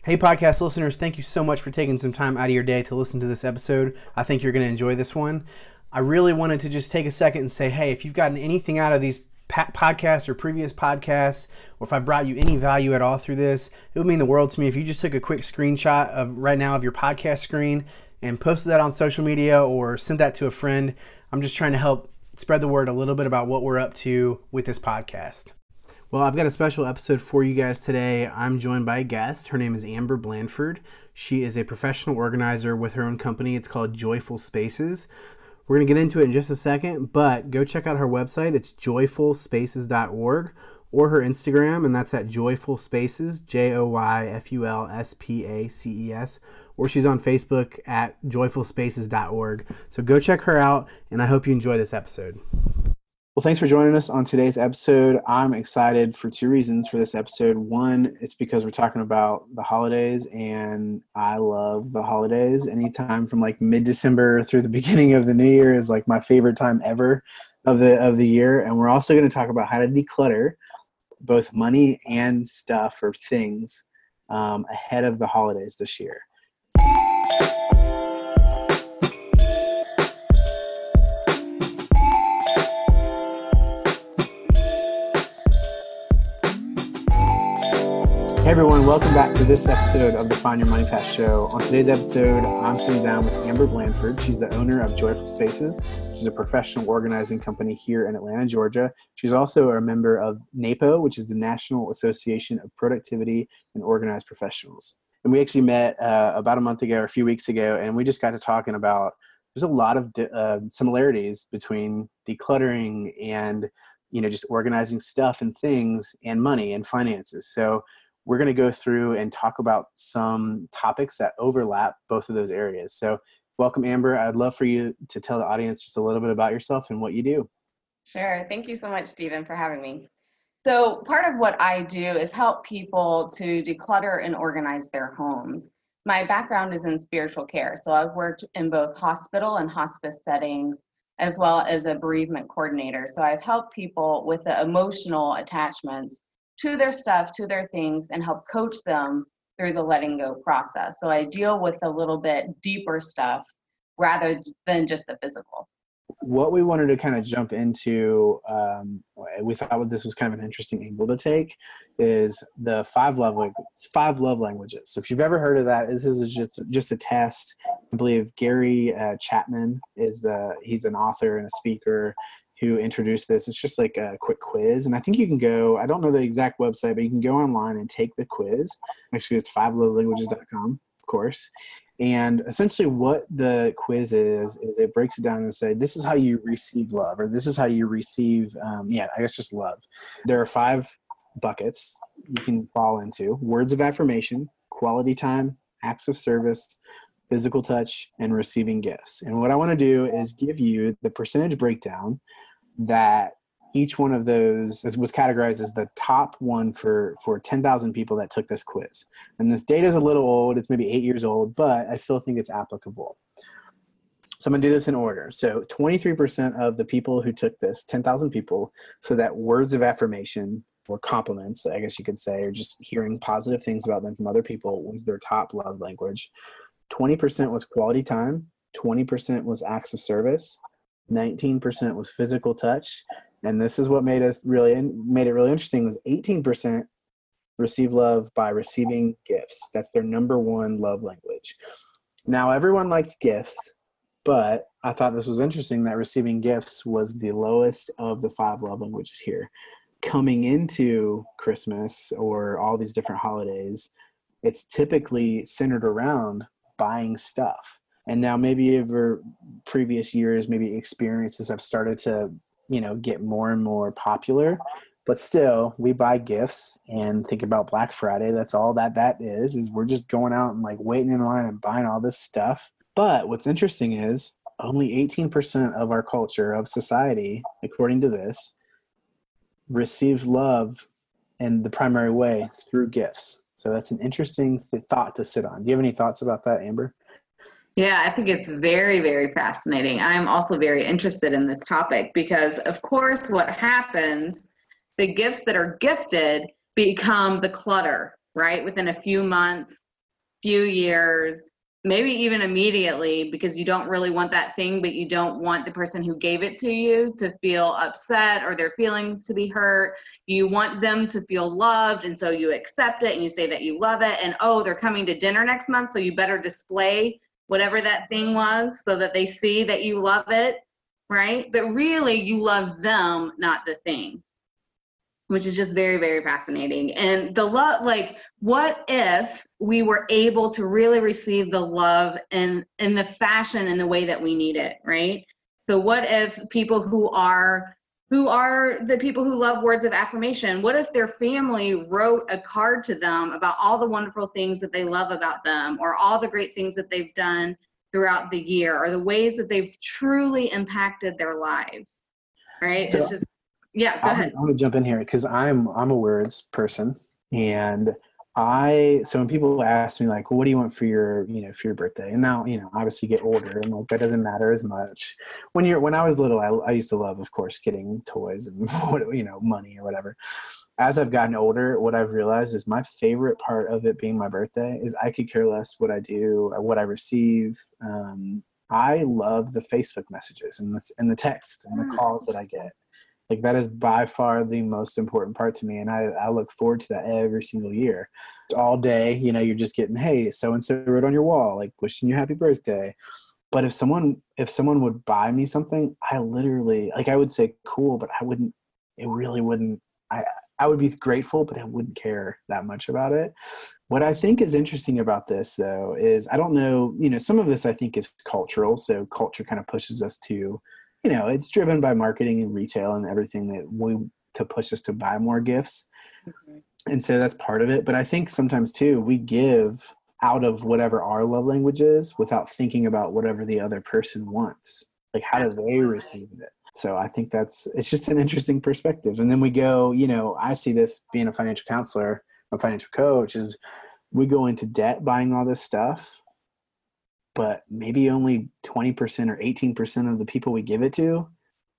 Hey, podcast listeners, thank you so much for taking some time out of your day to listen to this episode. I think you're going to enjoy this one. I really wanted to just take a second and say, hey, if you've gotten anything out of these podcasts or previous podcasts, or if I brought you any value at all through this, it would mean the world to me if you just took a quick screenshot of right now of your podcast screen and posted that on social media or sent that to a friend. I'm just trying to help spread the word a little bit about what we're up to with this podcast. Well, I've got a special episode for you guys today. I'm joined by a guest. Her name is Amber Blanford. She is a professional organizer with her own company. It's called Joyful Spaces. We're going to get into it in just a second, but go check out her website. It's joyfulspaces.org, or her Instagram, and that's at Joyful Spaces, JOYFULSPACES, or she's on Facebook at joyfulspaces.org. So go check her out, and I hope you enjoy this episode. Well, thanks for joining us on today's episode. I'm excited for two reasons for this episode. One, it's because we're talking about the holidays, and I love the holidays. Anytime from like mid-December through the beginning of the new year is like my favorite time ever of the year. And we're also going to talk about how to declutter both money and stuff or things ahead of the holidays this year. Hey everyone, welcome back to this episode of the Find Your Money Path Show. On today's episode, I'm sitting down with Amber Blanford. She's the owner of Joyful Spaces, which is a professional organizing company here in Atlanta, Georgia. She's also a member of NAPO, which is the National Association of Productivity and Organized Professionals. And we actually met about a month ago or a few weeks ago, and we just got to talking about there's a lot of similarities between decluttering and just organizing stuff and things and money and finances. So we're going to go through and talk about some topics that overlap both of those areas. So welcome, Amber. I'd love for you to tell the audience just a little bit about yourself and what you do. Sure. Thank you so much, Stephen, for having me. So part of what I do is help people to declutter and organize their homes. My background is in spiritual care. So I've worked in both hospital and hospice settings, as well as a bereavement coordinator. So I've helped people with the emotional attachments to their stuff, to their things, and help coach them through the letting go process. So I deal with a little bit deeper stuff rather than just the physical. What we wanted to kind of jump into, we thought this was kind of an interesting angle to take, is the five love languages. So if you've ever heard of that, this is just a test. I believe Gary Chapman he's an author and a speaker who introduced this. It's just like a quick quiz. And I think you can go, I don't know the exact website, but you can go online and take the quiz. Actually, it's fivelovelanguages.com, of course. And essentially what the quiz is it breaks it down and say, this is how you receive love, or this is how you receive, just love. There are 5 buckets you can fall into: words of affirmation, quality time, acts of service, physical touch, and receiving gifts. And what I want to do is give you the percentage breakdown that each one of those was categorized as the top one for 10,000 people that took this quiz. And this data is a little old. It's maybe 8 years old, but I still think it's applicable. So I'm going to do this in order. So 23% of the people who took this, 10,000 people, so that words of affirmation or compliments, I guess you could say, or just hearing positive things about them from other people was their top love language. 20% was quality time, 20% was acts of service, 19% was physical touch, and this is what made it really interesting, was 18% receive love by receiving gifts. That's their number one love language. Now, everyone likes gifts, but I thought this was interesting that receiving gifts was the lowest of the 5 love languages here. Coming into Christmas or all these different holidays, it's typically centered around buying stuff. And now maybe over previous years, maybe experiences have started to, get more and more popular, but still we buy gifts and think about Black Friday. That's all that is we're just going out and like waiting in line and buying all this stuff. But what's interesting is only 18% of our culture, of society, according to this, receives love in the primary way through gifts. So that's an interesting thought to sit on. Do you have any thoughts about that, Amber? Yeah, I think it's very, very fascinating. I'm also very interested in this topic because, of course, what happens, the gifts that are gifted become the clutter, right? Within a few months, few years, maybe even immediately, because you don't really want that thing, but you don't want the person who gave it to you to feel upset or their feelings to be hurt. You want them to feel loved, and so you accept it and you say that you love it, and oh, they're coming to dinner next month, so you better display whatever that thing was so that they see that you love it, right? But really, you love them, not the thing, which is just very, very fascinating. And the love, like, what if we were able to really receive the love in the fashion and the way that we need it, right? So what if people who are the people who love words of affirmation, what if their family wrote a card to them about all the wonderful things that they love about them, or all the great things that they've done throughout the year, or the ways that they've truly impacted their lives, right? So It's just, yeah, go ahead. I'm gonna jump in here because I'm a words person, and so when people ask me like, well, what do you want for your for your birthday? And now obviously you get older and like that doesn't matter as much. When I was little, I used to love, of course, getting toys and money or whatever. As I've gotten older, what I've realized is my favorite part of it being my birthday is I could care less what I do or what I receive. I love the Facebook messages and the texts and the calls that I get. Like that is by far the most important part to me. And I look forward to that every single year. It's all day, you're just getting, hey, so-and-so wrote on your wall, like wishing you happy birthday. But if someone would buy me something, I literally, like I would say cool, but it really wouldn't, I would be grateful, but I wouldn't care that much about it. What I think is interesting about this though, is I don't know, some of this I think is cultural. So culture kind of pushes us to, it's driven by marketing and retail and everything to push us to buy more gifts. Mm-hmm. And so that's part of it. But I think sometimes too, we give out of whatever our love language is without thinking about whatever the other person wants. Like how do they receive it? So I think it's just an interesting perspective. And then we go, I see this being a financial counselor, a financial coach, is we go into debt buying all this stuff. But maybe only 20% or 18% of the people we give it to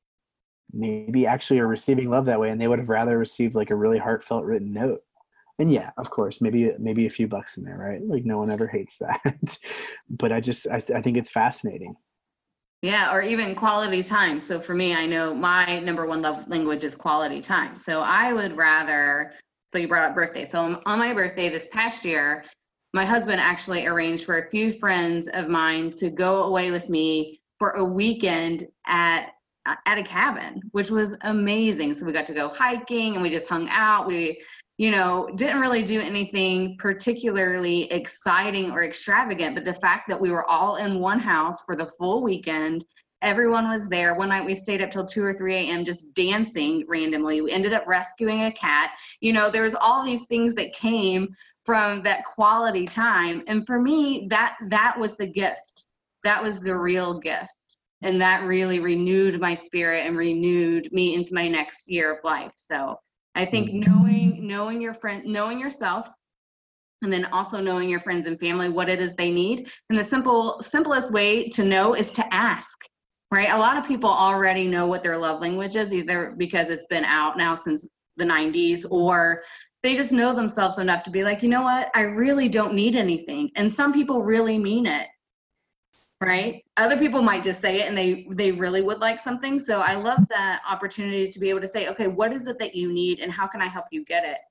maybe actually are receiving love that way, and they would have rather received like a really heartfelt written note. And yeah, of course, maybe a few bucks in there, right? Like no one ever hates that. But I think it's fascinating. Yeah, or even quality time. So for me, I know my number one love language is quality time. So I would rather, so you brought up birthday. So on my birthday this past year, my husband actually arranged for a few friends of mine to go away with me for a weekend at a cabin, which was amazing. So we got to go hiking and we just hung out. We, didn't really do anything particularly exciting or extravagant, but the fact that we were all in one house for the full weekend, everyone was there. One night we stayed up till 2 or 3 a.m. just dancing randomly. We ended up rescuing a cat. There was all these things that came from that quality time. And for me, that was the gift. That was the real gift. And that really renewed my spirit and renewed me into my next year of life. So I think knowing your friend, knowing yourself, and then also knowing your friends and family, what it is they need. And the simplest way to know is to ask, right? A lot of people already know what their love language is, either because it's been out now since the 90s, or they just know themselves enough to be like, you know what, I really don't need anything. And some people really mean it, right? Other people might just say it and they really would like something. So I love that opportunity to be able to say, okay, what is it that you need and how can I help you get it?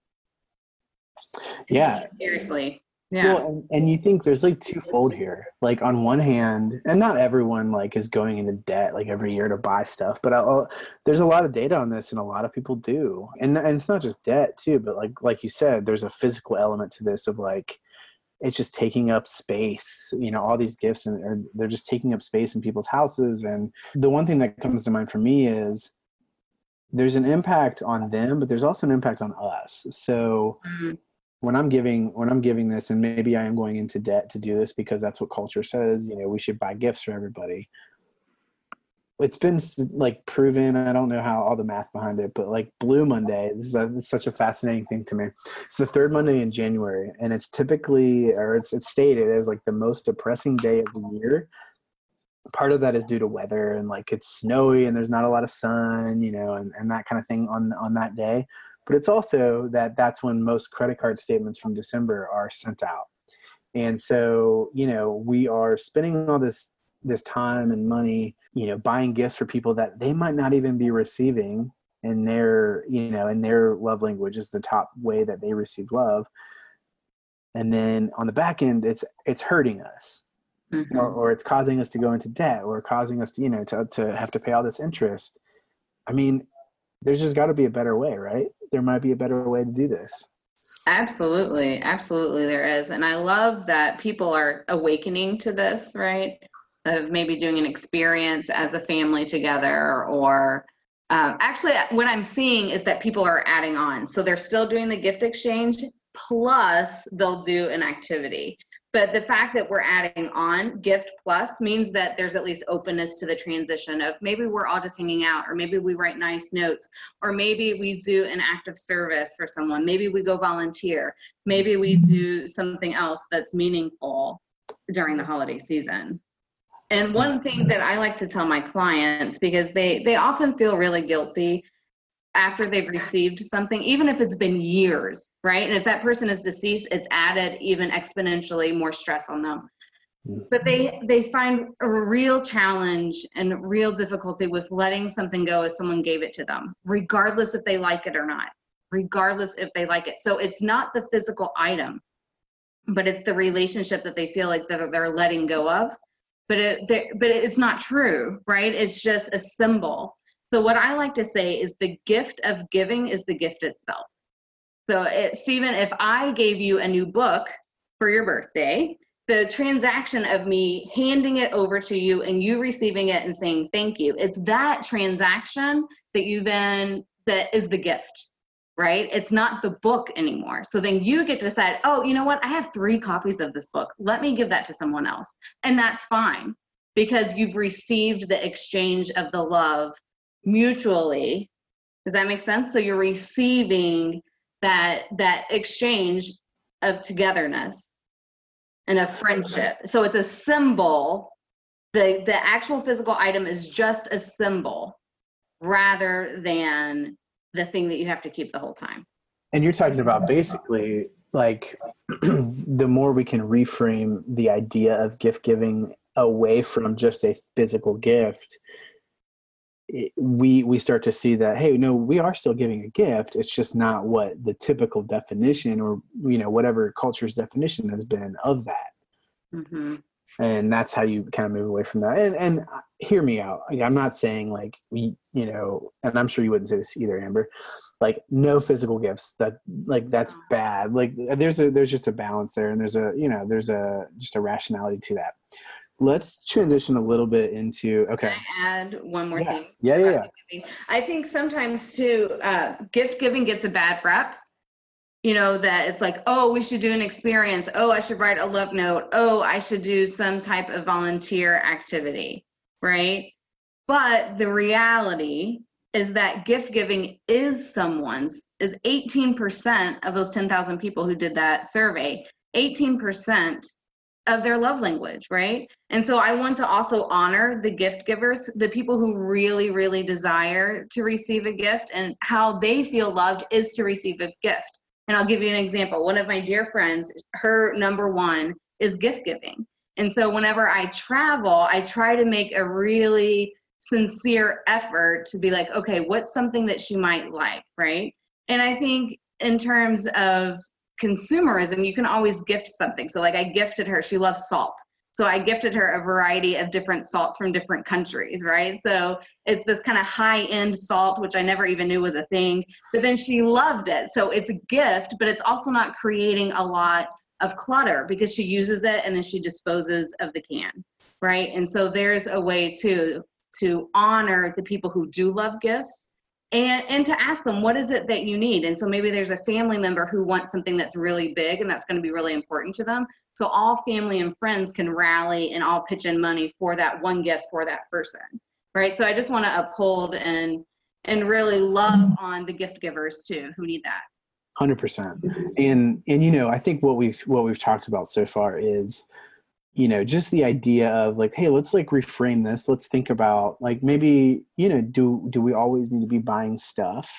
Yeah. Seriously. Yeah. Well, and you think there's like twofold here. Like on one hand, and not everyone like is going into debt like every year to buy stuff, but there's a lot of data on this, and a lot of people do. And it's not just debt too, but like you said, there's a physical element to this of like it's just taking up space. All these gifts and they're just taking up space in people's houses. And the one thing that comes to mind for me is there's an impact on them, but there's also an impact on us. So. Mm-hmm. When I'm giving this, and maybe I am going into debt to do this because that's what culture says, we should buy gifts for everybody. It's been like proven, I don't know how all the math behind it, but like Blue Monday, this is such a fascinating thing to me. It's the third Monday in January, and it's typically, or it's stated as like the most depressing day of the year. Part of that is due to weather and like it's snowy and there's not a lot of sun, and that kind of thing on that day. But it's also that's when most credit card statements from December are sent out. And so, we are spending all this time and money, buying gifts for people that they might not even be receiving in their, in their love language is the top way that they receive love. And then on the back end, it's hurting us, or it's causing us to go into debt, or causing us to, to have to pay all this interest. I mean, there's just got to be a better way, right? There might be a better way to do this. Absolutely. Absolutely there is. And I love that people are awakening to this, right? Of maybe doing an experience as a family together, or actually what I'm seeing is that people are adding on. So they're still doing the gift exchange, plus they'll do an activity. But the fact that we're adding on gift plus means that there's at least openness to the transition of maybe we're all just hanging out, or maybe we write nice notes, or maybe we do an act of service for someone. Maybe we go volunteer. Maybe we do something else that's meaningful during the holiday season. And one thing that I like to tell my clients, because they often feel really guilty after they've received something, even if it's been years, right? And if that person is deceased, it's added even exponentially more stress on them. But they find a real challenge and real difficulty with letting something go as someone gave it to them, regardless if they like it or not, regardless if they like it. So it's not the physical item, but it's the relationship that they feel like they're letting go of. But it's not true, right? It's just a symbol. So what I like to say is the gift of giving is the gift itself. So Stephen, if I gave you a new book for your birthday, the transaction of me handing it over to you and you receiving it and saying thank you, it's that transaction that is the gift, right? It's not the book anymore. So then you get to decide, oh, you know what? I have 3 copies of this book. Let me give that to someone else. And that's fine, because you've received the exchange of the love mutually. Does that make sense? So you're receiving that exchange of togetherness and of friendship. So it's a symbol. The actual physical item is just a symbol rather than the thing that you have to keep the whole time. And you're talking about basically like the more we can reframe the idea of gift giving away from just a physical gift, we start to see that, hey, no, we are still giving a gift. It's just not what the typical definition, or whatever culture's definition has been of that. Mm-hmm. And that's how you kind of move away from that. And hear me out. I'm not saying like and I'm sure you wouldn't say this either, Amber, like no physical gifts, that's bad. Like there's just a balance there, and there's just a rationality to that. Let's transition a little bit into, okay. Can I add one more thing? Yeah. I think sometimes too, gift giving gets a bad rep. That it's like, oh, we should do an experience. Oh, I should write a love note. Oh, I should do some type of volunteer activity, right? But the reality is that gift giving is 18% of those 10,000 people who did that survey, 18% of their love language, right? And so I want to also honor the gift givers, the people who really, really desire to receive a gift, and how they feel loved is to receive a gift. And I'll give you an example. One of my dear friends, her number one is gift giving. And so whenever I travel, I try to make a really sincere effort to be like, okay, what's something that she might like, right? And I think in terms of consumerism, you can always gift something. So like I gifted her, she loves salt. So I gifted her a variety of different salts from different countries, right? So it's this kind of high-end salt, which I never even knew was a thing, but then she loved it. So it's a gift, but it's also not creating a lot of clutter because she uses it and then she disposes of the can, right? And so there's a way to honor the people who do love gifts, and to ask them, what is it that you need? And so maybe there's a family member who wants something that's really big and that's going to be really important to them. So all family and friends can rally and all pitch in money for that one gift for that person, right? So I just want to uphold and really love on the gift givers too, who need that. 100%. And I think what we've talked about so far is, just the idea of like, hey, let's like reframe this. Let's think about like maybe, do we always need to be buying stuff?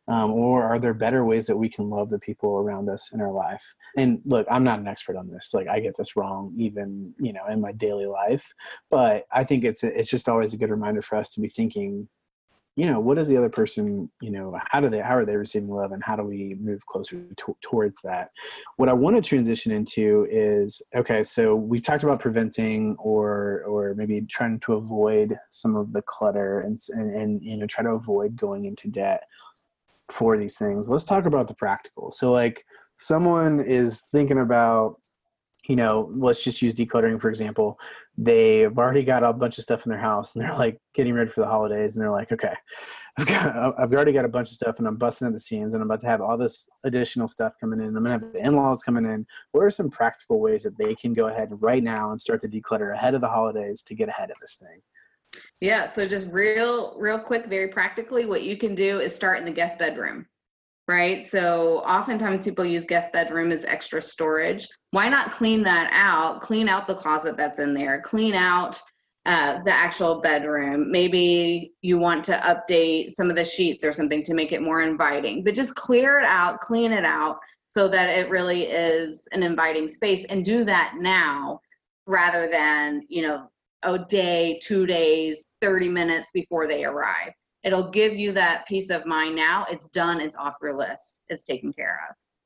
Or are there better ways that we can love the people around us in our life? And look, I'm not an expert on this. Like I get this wrong even, in my daily life, but I think it's just always a good reminder for us to be thinking, what is the other person, how are they receiving love, and how do we move closer towards that? What I want to transition into is, okay, so we talked about preventing or maybe trying to avoid some of the clutter and try to avoid going into debt for these things. Let's talk about the practical. So like someone is thinking about, let's just use decluttering, for example. They've already got a bunch of stuff in their house and they're like getting ready for the holidays. And they're like, okay, I've already got a bunch of stuff and I'm busting at the seams and I'm about to have all this additional stuff coming in. I'm going to have the in-laws coming in. What are some practical ways that they can go ahead right now and start to declutter ahead of the holidays to get ahead of this thing? Yeah, so just real quick, very practically, what you can do is start in the guest bedroom, right? So oftentimes people use guest bedroom as extra storage. Why not clean that out? Clean out the closet that's in there. Clean out the actual bedroom. Maybe you want to update some of the sheets or something to make it more inviting, but just clear it out, clean it out so that it really is an inviting space, and do that now rather than, a day, 2 days, 30 minutes before they arrive. It'll give you that peace of mind now. It's done. It's off your list. It's taken care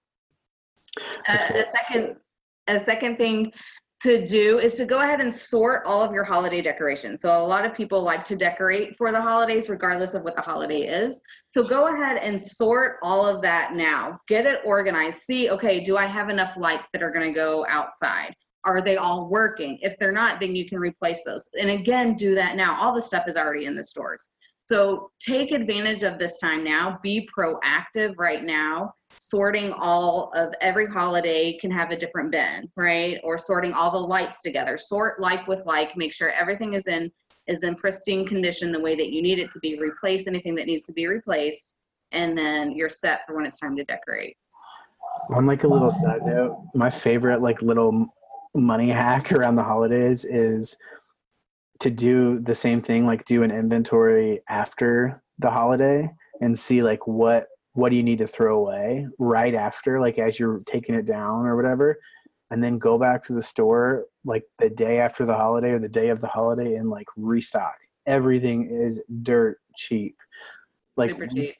of. A second thing to do is to go ahead and sort all of your holiday decorations. So a lot of people like to decorate for the holidays, regardless of what the holiday is. So go ahead and sort all of that now. Get it organized. See, okay, do I have enough lights that are going to go outside? Are they all working? If they're not, then you can replace those. And again, do that now. All the stuff is already in the stores. So take advantage of this time now. Be proactive right now. Sorting all of every holiday can have a different bin, right? Or sorting all the lights together. Sort like with like. Make sure everything is in pristine condition the way that you need it to be. Replace anything that needs to be replaced, and then you're set for when it's time to decorate. On like a little side note, my favorite like little money hack around the holidays is to do the same thing, like do an inventory after the holiday and see like what do you need to throw away right after, like as you're taking it down or whatever, and then go back to the store like the day after the holiday or the day of the holiday and like restock. Everything is dirt cheap. Like super cheap.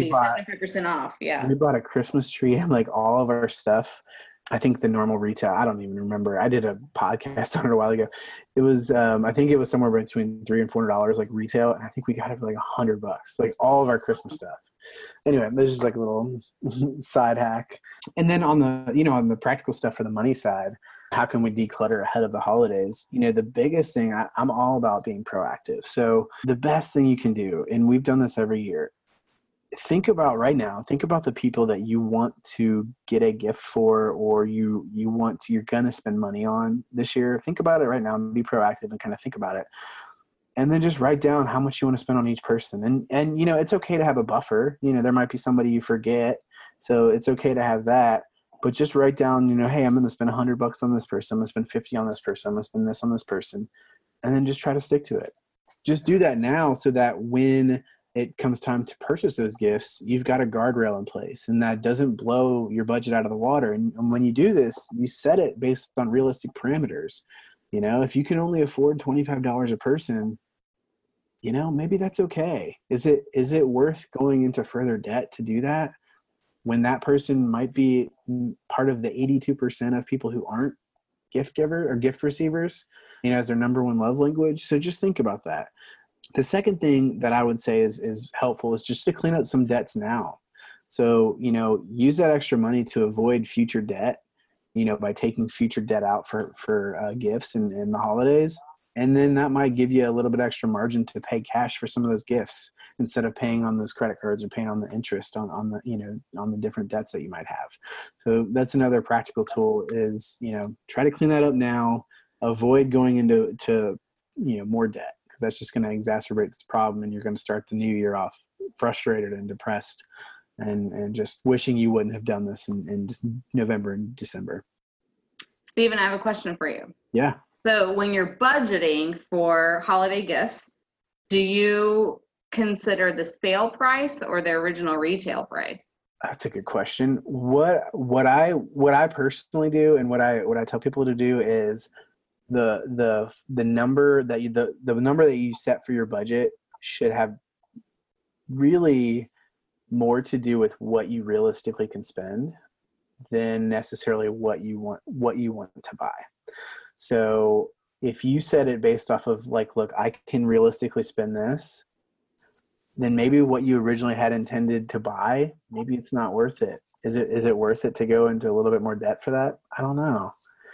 75% off. Yeah. We bought a Christmas tree and like all of our stuff. I think the normal retail, I don't even remember. I did a podcast on it a while ago. It was, I think it was somewhere between $300 and $400 like retail. And I think we got it for like $100, like all of our Christmas stuff. Anyway, this is like a little side hack. And then on the, on the practical stuff for the money side, how can we declutter ahead of the holidays? The biggest thing, I'm all about being proactive. So the best thing you can do, and we've done this every year, think about the people that you want to get a gift for, or you're going to spend money on this year. Think about it right now and be proactive and kind of think about it. And then just write down how much you want to spend on each person. And it's okay to have a buffer. There might be somebody you forget. So it's okay to have that. But just write down, hey, I'm going to spend $100 on this person. I'm going to spend 50 on this person. I'm going to spend this on this person. And then just try to stick to it. Just do that now so that when it comes time to purchase those gifts, you've got a guardrail in place and that doesn't blow your budget out of the water. And when you do this, you set it based on realistic parameters. If you can only afford $25 a person, maybe that's okay. Is it worth going into further debt to do that when that person might be part of the 82% of people who aren't gift giver or gift receivers, as their number one love language? So just think about that. The second thing that I would say is helpful is just to clean up some debts now. So, use that extra money to avoid future debt, by taking future debt out for gifts in the holidays. And then that might give you a little bit extra margin to pay cash for some of those gifts instead of paying on those credit cards or paying on the interest on the different debts that you might have. So that's another practical tool is, try to clean that up now, avoid going into more debt, because that's just going to exacerbate this problem and you're going to start the new year off frustrated and depressed and just wishing you wouldn't have done this in November and December. Stephen, I have a question for you. Yeah. So when you're budgeting for holiday gifts, do you consider the sale price or the original retail price? That's a good question. What I personally do, and what I tell people to do is the number that the number that you set for your budget should have really more to do with what you realistically can spend than necessarily what you want to buy. So if you set it based off of like, look, I can realistically spend this, then maybe what you originally had intended to buy, maybe it's not worth it. Is it worth it to go into a little bit more debt for that? I don't know.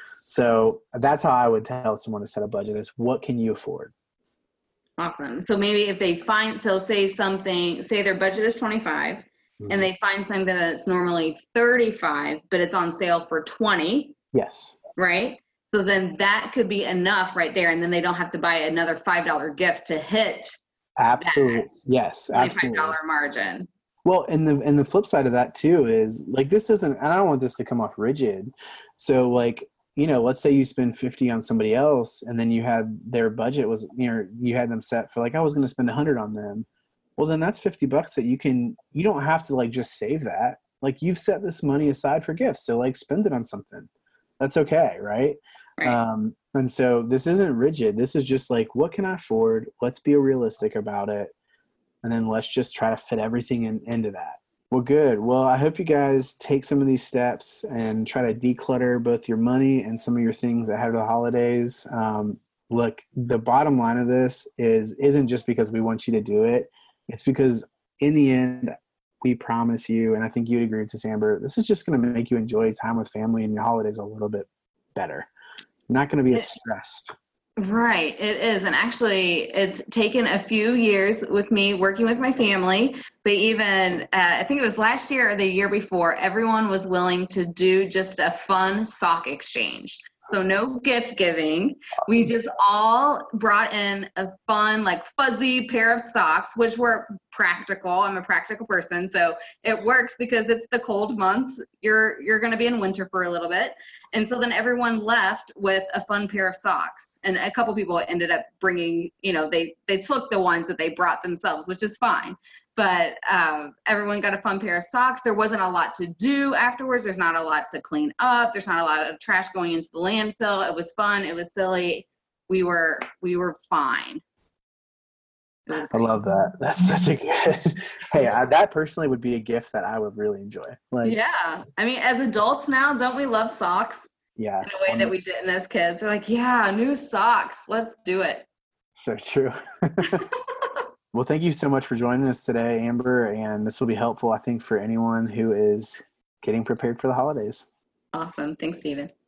So that's how I would tell someone to set a budget, is what can you afford? Awesome. So maybe if they find, so say their budget is 25 and they find something that's normally 35, but it's on sale for 20. Yes. Right? So then that could be enough right there. And then they don't have to buy another $5 gift to hit Absolutely. Yes, absolutely. $25 margin. Well, and the flip side of that too is like, this isn't, and I don't want this to come off rigid. So like, let's say you spend 50 on somebody else and then you had their budget was, you had them set for like, I was going to spend 100 on them. Well, then that's $50 that you don't have to like just save that. Like, you've set this money aside for gifts. So like, spend it on something. That's okay. Right. And so this isn't rigid. This is just like, what can I afford? Let's be realistic about it. And then let's just try to fit everything into that. Well, good. Well, I hope you guys take some of these steps and try to declutter both your money and some of your things ahead of the holidays. Look, the bottom line of this isn't just because we want you to do it. It's because in the end, we promise you, and I think you'd agree with this, Amber, this is just going to make you enjoy time with family and your holidays a little bit better. You're not going to be as stressed. Right, it is. And actually, it's taken a few years with me working with my family, but even I think it was last year or the year before, everyone was willing to do just a fun sock exchange. So no gift giving. Awesome. We just all brought in a fun, like fuzzy pair of socks, which were practical. I'm a practical person, so it works because it's the cold months. You're going to be in winter for a little bit. And so then everyone left with a fun pair of socks. And a couple people ended up bringing, they took the ones that they brought themselves, which is fine. But everyone got a fun pair of socks. There wasn't a lot to do afterwards. There's not a lot to clean up. There's not a lot of trash going into the landfill. It was fun. It was silly. We were fine. I love that. That's such a good. Hey, that personally would be a gift that I would really enjoy. Like, yeah, I mean, as adults now, don't we love socks? Yeah, in a way that we didn't as kids. We're like, yeah, new socks. Let's do it. So true. Well, thank you so much for joining us today, Amber. And this will be helpful, I think, for anyone who is getting prepared for the holidays. Awesome. Thanks, Stephen.